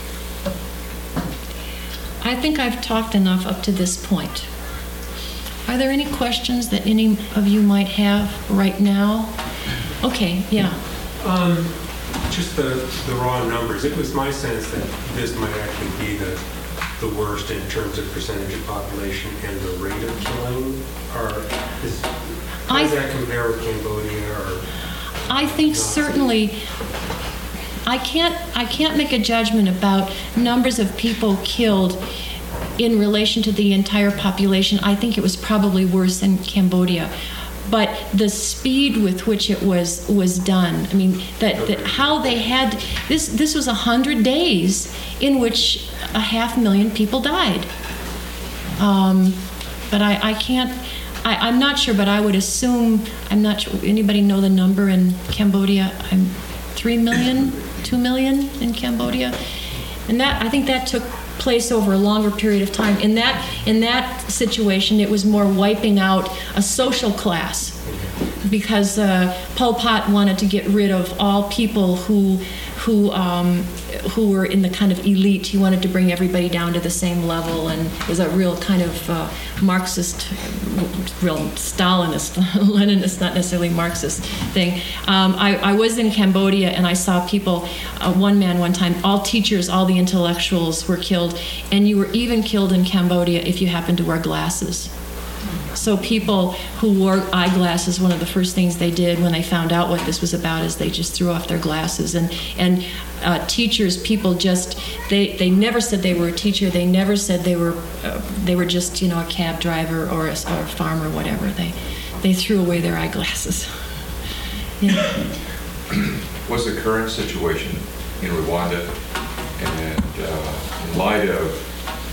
I think I've talked enough up to this point. Are there any questions that any of you might have right now? Okay, yeah. Um, just the, the raw numbers. It was my sense that this might actually be the, the worst in terms of percentage of population and the rate of killing. Or is, how does that compare with Cambodia? Or I think certainly. I can't. I can't make a judgment about numbers of people killed in relation to the entire population. I think it was probably worse in Cambodia. But the speed with which it was was done, I mean, that, that how they had, this this was a hundred days in which a half million people died. Um, but I, I can't, I, I'm not sure, but I would assume, I'm not sure, anybody know the number in Cambodia? I'm three million, two million in Cambodia? And that, I think that took place over a longer period of time. In that in that situation, it was more wiping out a social class, because uh, Pol Pot wanted to get rid of all people who who um, who were in the kind of elite. He wanted to bring everybody down to the same level, and it was a real kind of uh, Marxist, real Stalinist, Leninist, not necessarily Marxist thing. Um, I, I was in Cambodia, and I saw people, uh, one man one time, all teachers, all the intellectuals were killed, and you were even killed in Cambodia if you happened to wear glasses. So people who wore eyeglasses, one of the first things they did when they found out what this was about is they just threw off their glasses. And and uh, teachers, people just, they, they never said they were a teacher. They never said they were uh, they were just, you know, a cab driver or a, or a farmer, whatever. They they threw away their eyeglasses. Yeah. What's the current situation in Rwanda, and uh, in light of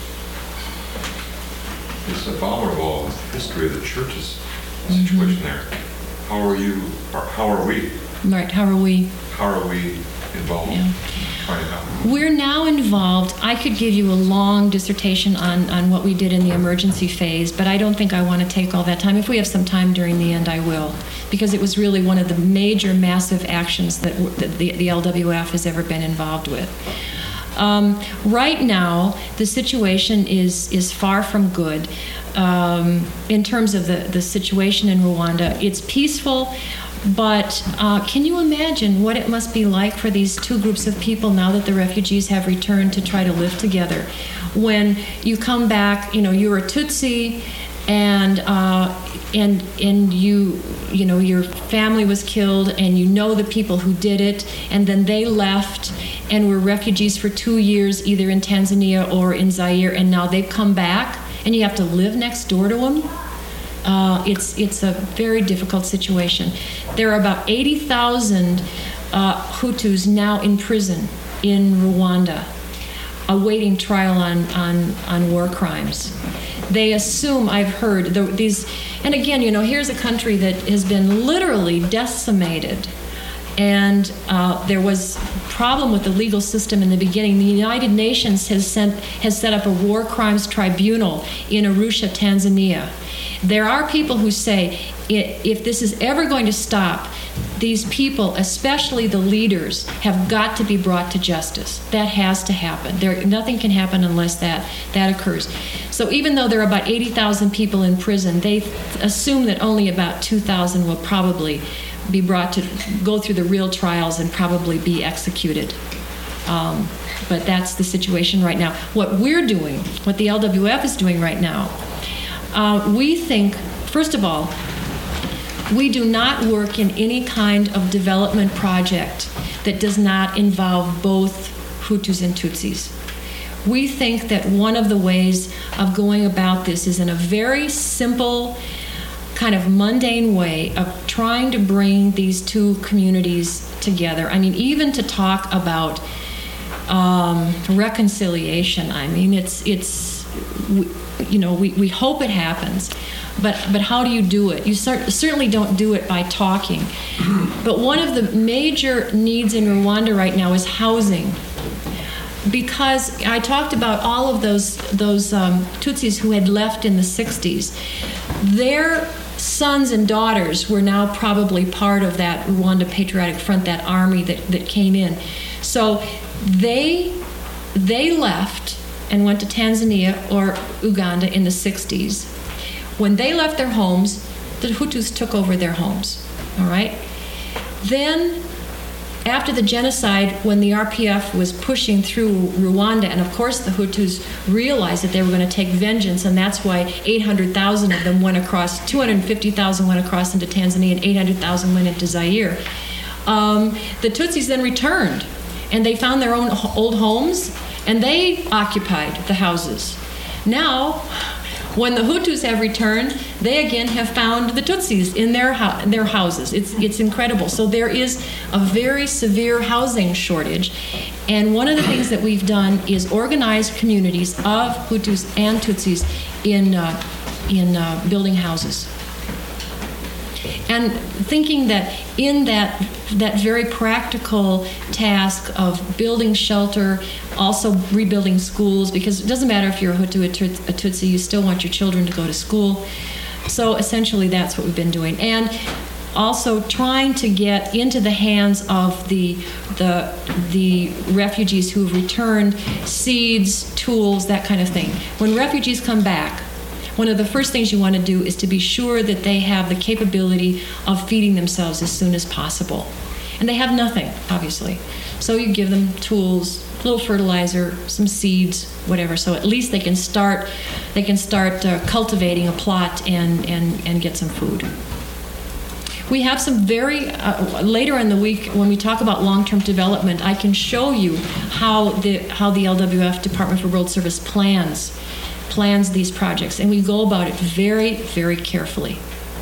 this abominable history of the church's situation mm-hmm. there? How are you, or how are we? Right, how are we? How are we involved? Yeah. Trying to help? We're now involved. I could give you a long dissertation on, on what we did in the emergency phase, but I don't think I want to take all that time. If we have some time during the end, I will, because it was really one of the major, massive actions that, that the, the L W F has ever been involved with. Um, right now, the situation is is far from good um, in terms of the, the situation in Rwanda. It's peaceful, but uh, can you imagine what it must be like for these two groups of people now that the refugees have returned to try to live together? When you come back, you know, you're a Tutsi, and uh, and and you you know your family was killed, and you know the people who did it, and then they left, and were refugees for two years, either in Tanzania or in Zaire, and now they've come back, and you have to live next door to them. Uh, it's it's a very difficult situation. There are about eighty thousand uh, Hutus now in prison in Rwanda, awaiting trial on, on, on war crimes. They assume, I've heard, the, these, and again, you know, here's a country that has been literally decimated. And uh, there was a problem with the legal system in the beginning. The United Nations has sent has set up a war crimes tribunal in Arusha, Tanzania. There are people who say, if this is ever going to stop, these people, especially the leaders, have got to be brought to justice. That has to happen. There, nothing can happen unless that, that occurs. So even though there are about eighty thousand people in prison, they assume that only about two thousand will probably be brought to go through the real trials and probably be executed. Um, but that's the situation right now. What we're doing, what the L W F is doing right now, uh, we think, first of all, we do not work in any kind of development project that does not involve both Hutus and Tutsis. We think that one of the ways of going about this is in a very simple, kind of mundane way of trying to bring these two communities together. I mean, even to talk about um, reconciliation, I mean, it's, it's you know, we, we hope it happens. But but how do you do it? You cert- certainly don't do it by talking. But one of the major needs in Rwanda right now is housing. Because I talked about all of those those um, Tutsis who had left in the sixties. Their sons and daughters were now probably part of that Rwanda Patriotic Front, that army that, that came in. So they they left and went to Tanzania or Uganda in the sixties. When they left their homes, the Hutus took over their homes, all right? Then, after the genocide, when the R P F was pushing through Rwanda, and of course the Hutus realized that they were going to take vengeance, and that's why eight hundred thousand of them went across, two hundred fifty thousand went across into Tanzania, and eight hundred thousand went into Zaire. Um, the Tutsis then returned, and they found their own old homes, and they occupied the houses. Now, when the Hutus have returned, they again have found the Tutsis in their ho- their houses. It's it's incredible. So there is a very severe housing shortage, and one of the things that we've done is organize communities of Hutus and Tutsis in uh, in uh, building houses, and thinking that in that that very practical task of building shelter, also rebuilding schools, because it doesn't matter if you're a Hutu or a Tutsi, you still want your children to go to school. So essentially that's what we've been doing. And also trying to get into the hands of the the the refugees who've returned seeds, tools, that kind of thing. When refugees come back, one of the first things you want to do is to be sure that they have the capability of feeding themselves as soon as possible. And they have nothing, obviously. So you give them tools, a little fertilizer, some seeds, whatever, so at least they can start they can start uh, cultivating a plot and, and, and get some food. We have some very, uh, later in the week, when we talk about long-term development, I can show you how the how the L W F, Department for World Service, plans plans these projects, and we go about it very, very carefully.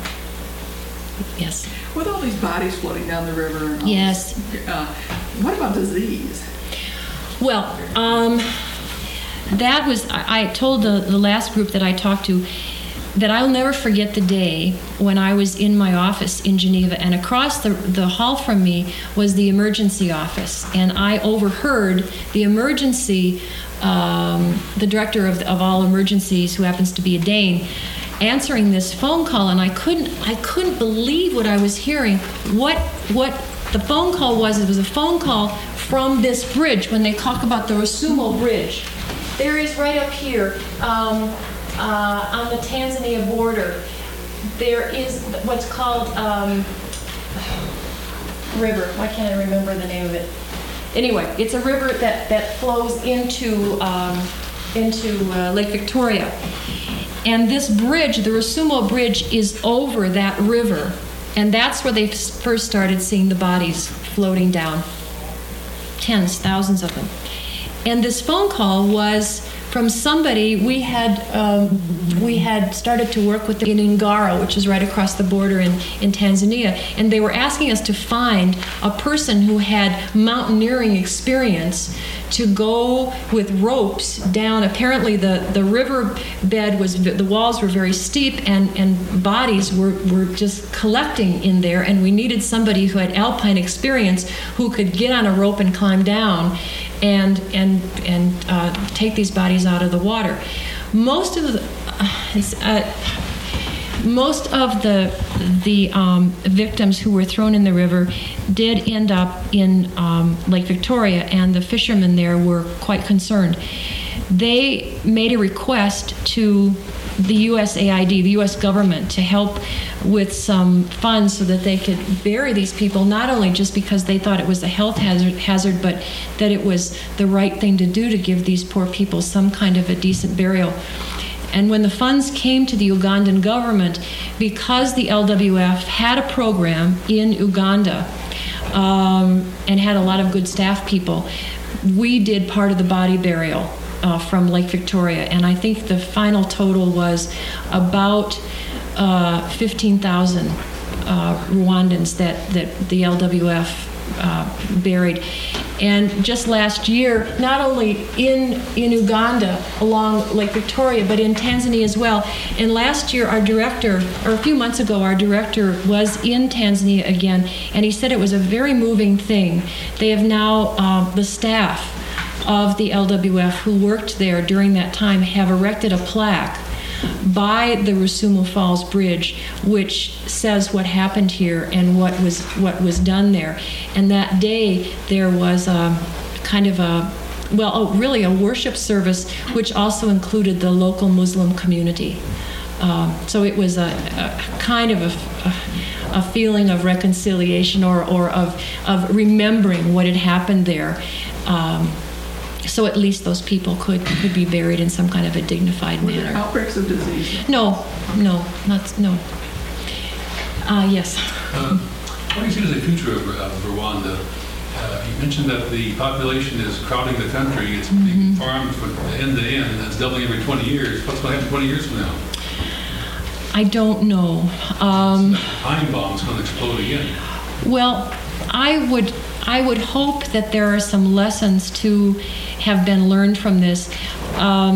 Yes? With all these bodies floating down the river, and all yes. this, uh, what about disease? Well, um, that was, I, I told the, the last group that I talked to that I'll never forget the day when I was in my office in Geneva, and across the, the hall from me was the emergency office, and I overheard the emergency, um, the director of, of all emergencies, who happens to be a Dane, answering this phone call, and I couldn't I couldn't believe what I was hearing. What what the phone call was, it was a phone call from this bridge, when they talk about the Rusumo Bridge. There is right up here, um, uh, on the Tanzania border, there is what's called um, river. Why can't I remember the name of it? Anyway, it's a river that, that flows into, um, into uh, Lake Victoria. And this bridge, the Rusumo Bridge, is over that river. And that's where they first started seeing the bodies floating down. tens, thousands of them. And this phone call was from somebody we had um, we had started to work with in Ngara, which is right across the border in, in Tanzania, and they were asking us to find a person who had mountaineering experience to go with ropes down. Apparently the, the river bed was, the walls were very steep, and, and bodies were, were just collecting in there, and we needed somebody who had alpine experience who could get on a rope and climb down and and and uh, take these bodies out of the water. Most of the uh, most of the the um, victims who were thrown in the river did end up in um, Lake Victoria, and the fishermen there were quite concerned. They made a request to the U S A I D, the U S government, to help with some funds so that they could bury these people, not only just because they thought it was a health hazard, hazard, but that it was the right thing to do to give these poor people some kind of a decent burial. And when the funds came to the Ugandan government, because the L W F had a program in Uganda um, and had a lot of good staff people, we did part of the body burial Uh, from Lake Victoria, and I think the final total was about uh, fifteen thousand uh, Rwandans that, that the L W F uh, buried. And just last year, not only in, in Uganda along Lake Victoria, but in Tanzania as well. And last year, our director, or a few months ago, our director was in Tanzania again, and he said it was a very moving thing. They have now, uh, the staff of the L W F who worked there during that time have erected a plaque by the Rusumo Falls Bridge, which says what happened here and what was what was done there. And that day there was a kind of a, well, oh, really a worship service, which also included the local Muslim community. Um, so it was a, a kind of a, a, a feeling of reconciliation, or, or of, of remembering what had happened there. Um, So at least those people could, could be buried in some kind of a dignified Were there manner. outbreaks of disease? No, no, not, no. Uh, yes. Um, what do you see as the future of, of Rwanda? Uh, you mentioned that the population is crowding the country. It's being farmed from end to end, and it's doubling every twenty years. What's going to happen twenty years from now? I don't know. Um, Time bomb's going to explode again. well, I would I would hope that there are some lessons to have been learned from this. Um,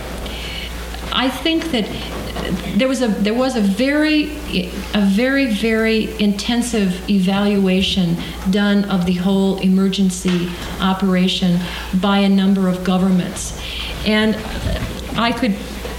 I think that there was a there was a very a very very intensive evaluation done of the whole emergency operation by a number of governments, and I could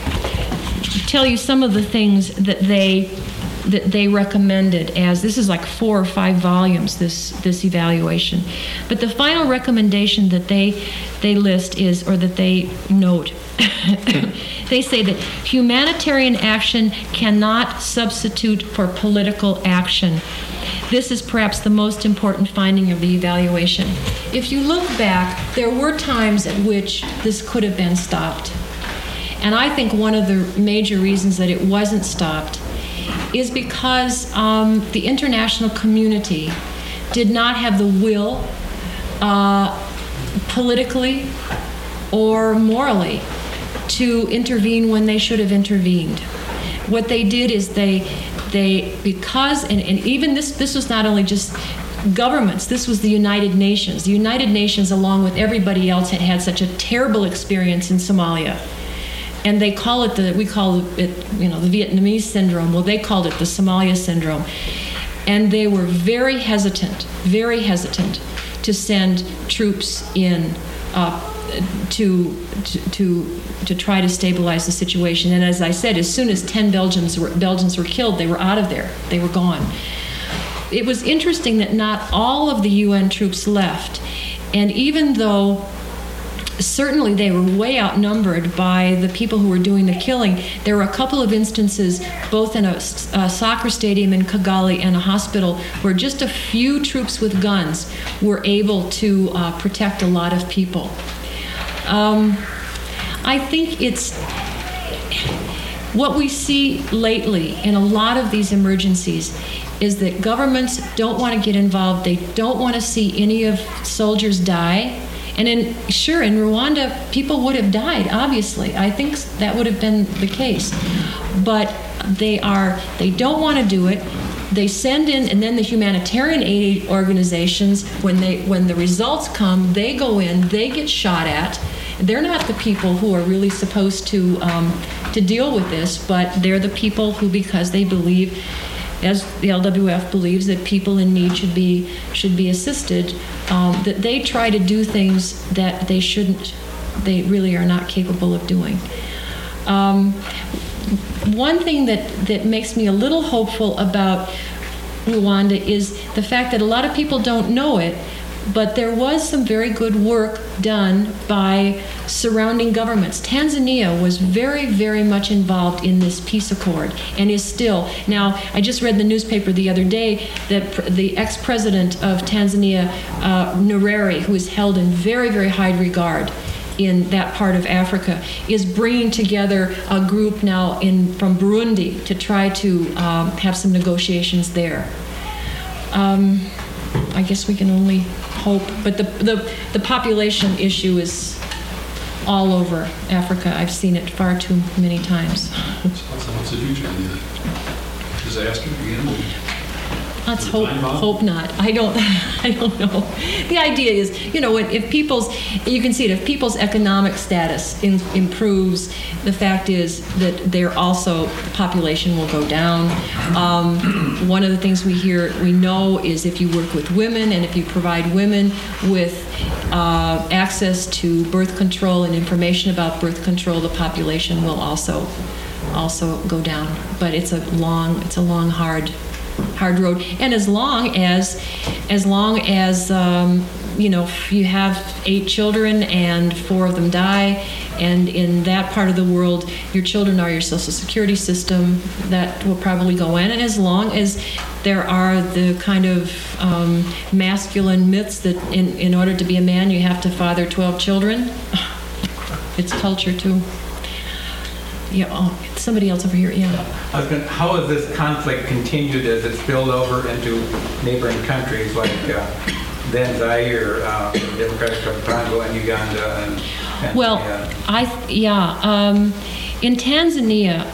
tell you some of the things that they that they recommended, as this is like four or five volumes, this this evaluation. But the final recommendation that they they list is, or that they note, they say that humanitarian action cannot substitute for political action. This is perhaps the most important finding of the evaluation. If you look back, there were times at which this could have been stopped. And I think one of the major reasons that it wasn't stopped is because um, the international community did not have the will, uh, politically or morally, to intervene when they should have intervened. What they did is they, they because, and, and even this, this was not only just governments, this was the United Nations. The United Nations, along with everybody else, had had such a terrible experience in Somalia. And they call it the, we call it, you know, the Vietnamese syndrome. Well, they called it the Somalia syndrome. And they were very hesitant, very hesitant to send troops in uh, to, to, to, to try to stabilize the situation. And as I said, as soon as ten Belgians were, Belgians were killed, they were out of there. They were gone. It was interesting that not all of the U N troops left. And even though certainly they were way outnumbered by the people who were doing the killing, there were a couple of instances, both in a, a soccer stadium in Kigali and a hospital, where just a few troops with guns were able to uh, protect a lot of people. Um, I think it's what we see lately in a lot of these emergencies is that governments don't want to get involved. They don't want to see any of soldiers die. And in, sure, in Rwanda, people would have died, obviously. I think that would have been the case. But they are, they don't want to do it. They send in, and then the humanitarian aid organizations, when they, when the results come, they go in, they get shot at. They're not the people who are really supposed to, um, to deal with this, but they're the people who, because they believe, as the L W F believes, that people in need should be should be assisted, um, that they try to do things that they shouldn't, they really are not capable of doing. Um, one thing that, that makes me a little hopeful about Rwanda is the fact that a lot of people don't know it, but there was some very good work done by surrounding governments. Tanzania was very, very much involved in this peace accord and is still. Now, I just read in the newspaper the other day that pr- the ex-president of Tanzania, uh, Nyerere, who is held in very, very high regard in that part of Africa, is bringing together a group now in from Burundi to try to um, have some negotiations there. Um, I guess we can only hope, but the, the the population issue is all over Africa. I've seen it far too many times. So what's the future? Disaster again? Let's hope hope not. I don't I don't know. The idea is, you know, if people's, you can see it, if people's economic status in, improves, the fact is that they're also, the population will go down. Um, one of the things we hear, we know, is if you work with women and if you provide women with uh, access to birth control and information about birth control, the population will also also go down. But it's a long, it's a long, hard hard road. And as long as, as long as, um, you know, you have eight children and four of them die, and in that part of the world, your children are your social security system, that will probably go in. And as long as there are the kind of um, masculine myths that in, in order to be a man, you have to father twelve children, it's culture too. Yeah, oh, somebody else over here, yeah. I was gonna, how has this conflict continued as it spilled over into neighboring countries like uh, then Zaire, uh, Democratic Republic of Congo, and Uganda, and, and well, uh, I yeah, um, in Tanzania,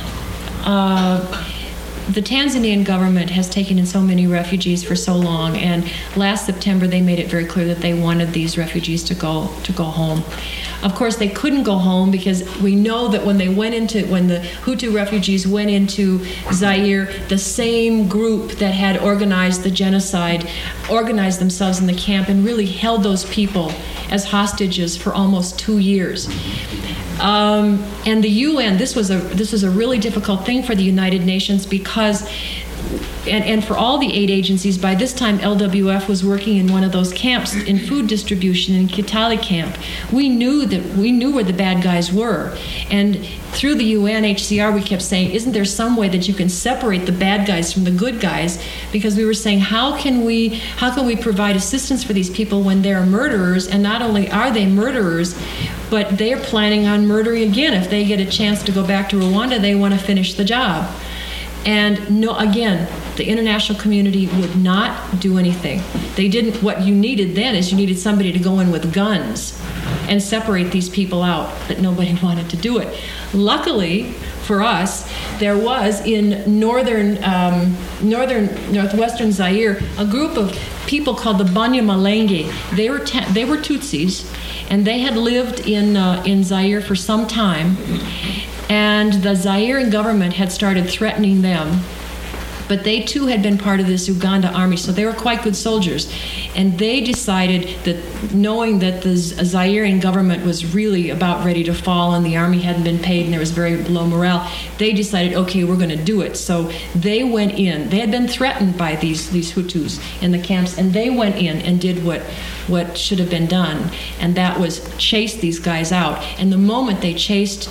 uh, the Tanzanian government has taken in so many refugees for so long, and last September they made it very clear that they wanted these refugees to go to go home. Of course, they couldn't go home because we know that when they went into, when the Hutu refugees went into Zaire, the same group that had organized the genocide organized themselves in the camp and really held those people as hostages for almost two years. Um, and the U N, this was a this was a really difficult thing for the United Nations because, and, and for all the aid agencies, by this time L W F was working in one of those camps in food distribution in Kitale camp. We knew that we knew where the bad guys were, and through the U N H C R we kept saying, isn't there some way that you can separate the bad guys from the good guys? Because we were saying, how can we how can we provide assistance for these people when they're murderers, and not only are they murderers, but they're planning on murdering again. If they get a chance to go back to Rwanda, they want to finish the job. And no, again, the international community would not do anything. They didn't. What you needed then is you needed somebody to go in with guns and separate these people out, but nobody wanted to do it. Luckily for us, there was in northern, um, northern, northwestern Zaire a group of people called the Banyamulenge. They were ta- they were Tutsis, and they had lived in uh, in Zaire for some time. And the Zairean government had started threatening them, but they too had been part of this Uganda army, so they were quite good soldiers. And they decided that, knowing that the Zairean government was really about ready to fall and the army hadn't been paid and there was very low morale, they decided, okay, we're going to do it. So they went in. They had been threatened by these, these Hutus in the camps, and they went in and did what, what should have been done, and that was chase these guys out. And the moment they chased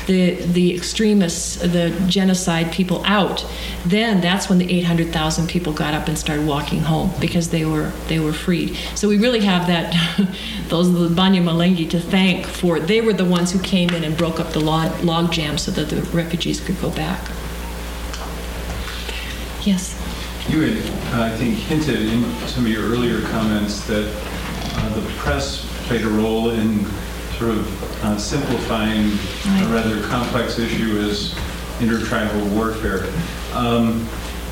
the the extremists, the genocide people out, then that's when the eight hundred thousand people got up and started walking home because they were they were freed. So we really have that those the Banyamalengi to thank for. They were the ones who came in and broke up the log, log jam so that the refugees could go back. Yes. You had, uh, I think, hinted in some of your earlier comments that uh, the press played a role in sort of uh, simplifying Right. a rather complex issue as intertribal warfare. Um,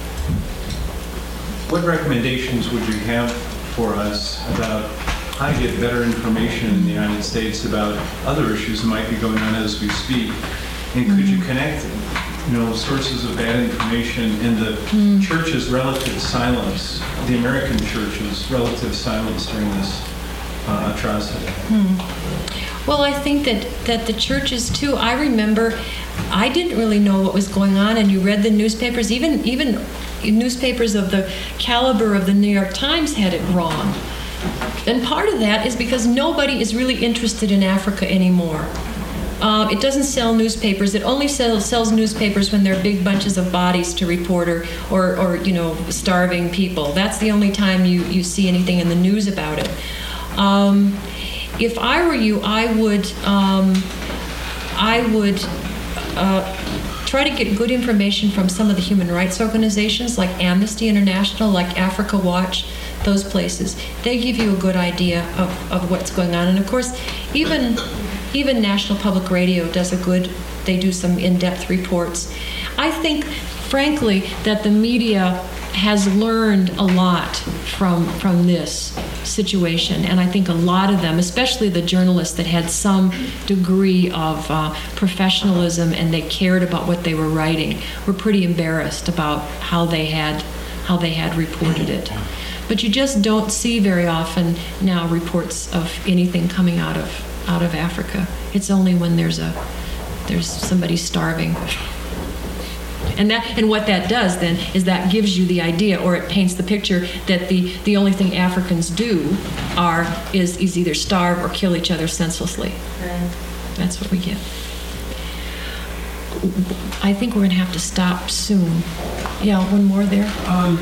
what recommendations would you have for us about how to get better information in the United States about other issues that might be going on as we speak? And could you connect, you know, sources of bad information and the Mm. church's relative silence, the American church's relative silence during this uh, atrocity? Well, I think that, that the churches too. I remember, I didn't really know what was going on, and you read the newspapers. Even even newspapers of the caliber of the New York Times had it wrong. And part of that is because nobody is really interested in Africa anymore. Uh, it doesn't sell newspapers. It only sells, sells newspapers when there are big bunches of bodies to report, or, or, or you know, starving people. That's the only time you, you see anything in the news about it. Um, if I were you, I would um, I would uh, try to get good information from some of the human rights organizations like Amnesty International, like Africa Watch, those places. They give you a good idea of, of what's going on. And of course, even even National Public Radio does a good, they do some in-depth reports. I think, frankly, that the media has learned a lot from from this situation, and I think a lot of them, especially the journalists that had some degree of uh, professionalism and they cared about what they were writing, were pretty embarrassed about how they had how they had reported it. But you just don't see very often now reports of anything coming out of out of Africa. It's only when there's a there's somebody starving. And that, and what that does then is that gives you the idea, or it paints the picture that the, the only thing Africans do are is, is either starve or kill each other senselessly. Right. That's what we get. I think we're going to have to stop soon. Yeah, one more there. Um,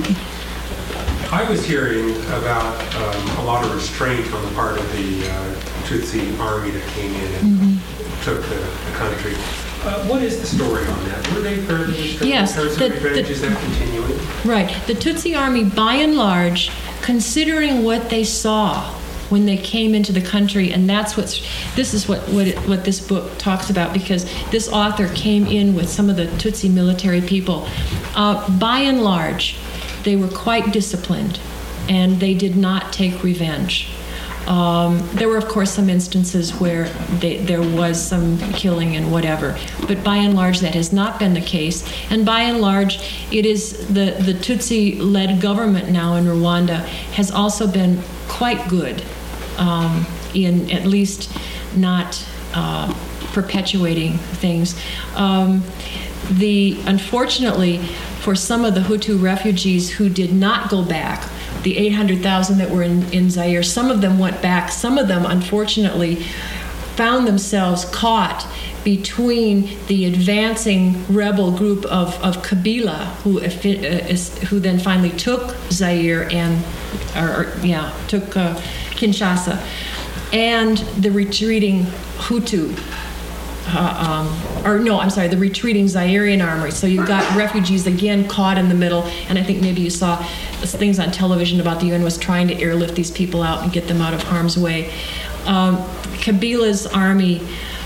I was hearing about um, a lot of restraint on the part of the uh, Tutsi army that came in and mm-hmm. took the, the country. Uh, what is the story on that? Were they fairly restrained yes, in terms the, of revenge? The, is that continuing? Right. The Tutsi army, by and large, considering what they saw when they came into the country, and that's what's, this is what, what, it, what this book talks about, because this author came in with some of the Tutsi military people. Uh, by and large, they were quite disciplined, and they did not take revenge. Um, there were, of course, some instances where they, there was some killing and whatever, but by and large, that has not been the case. And by and large, it is the, the Tutsi-led government now in Rwanda has also been quite good um, in at least not uh, perpetuating things. Um, the unfortunately, for some of the Hutu refugees who did not go back, the eight hundred thousand that were in, in Zaire, some of them went back. Some of them, unfortunately, found themselves caught between the advancing rebel group of, of Kabila, who uh, is, who then finally took Zaire and, or, or yeah, took uh, Kinshasa, and the retreating Hutu. Uh, um, or no, I'm sorry, the retreating Zairean army. So you've got refugees again caught in the middle, and I think maybe you saw things on television about the U N was trying to airlift these people out and get them out of harm's way. Um, Kabila's army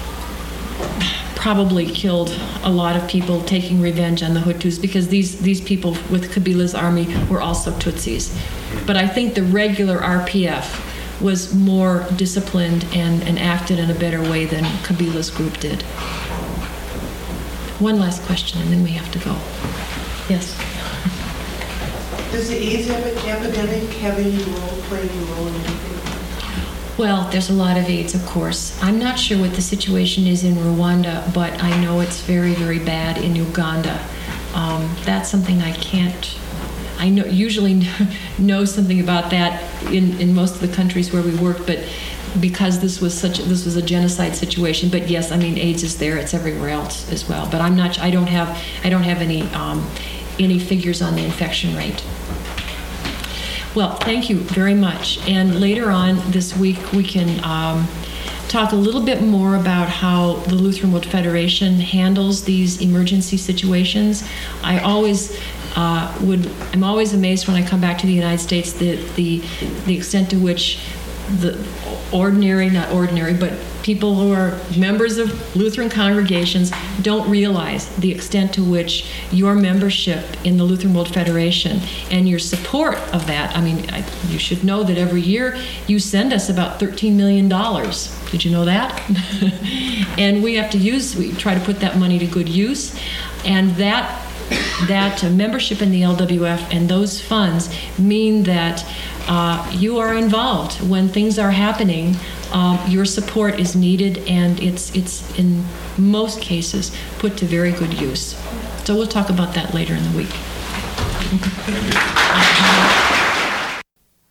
probably killed a lot of people taking revenge on the Hutus, because these, these people with Kabila's army were also Tutsis. But I think the regular R P F was more disciplined and, and acted in a better way than Kabila's group did. One last question, and then we have to go. Yes? Does the AIDS epidemic have any role, play any role in anything? Well, there's a lot of AIDS, of course. I'm not sure what the situation is in Rwanda, but I know it's very, very bad in Uganda. Um, that's something I can't I know, usually know something about that in, in most of the countries where we work, but because this was such this was a genocide situation. But yes, I mean AIDS is there; it's everywhere else as well. But I'm not. I don't have. I don't have any um, any figures on the infection rate. Well, thank you very much. And later on this week, we can um, talk a little bit more about how the Lutheran World Federation handles these emergency situations. I always uh, would. I'm always amazed when I come back to the United States the the the extent to which the ordinary, not ordinary, but people who are members of Lutheran congregations don't realize the extent to which your membership in the Lutheran World Federation and your support of that, I mean, I, you should know that every year you send us about thirteen million dollars. Did you know that? And we have to use, we try to put that money to good use. And that that uh, membership in the L W F and those funds mean that uh, you are involved when things are happening. Um, your support is needed, and it's it's in most cases put to very good use. So we'll talk about that later in the week.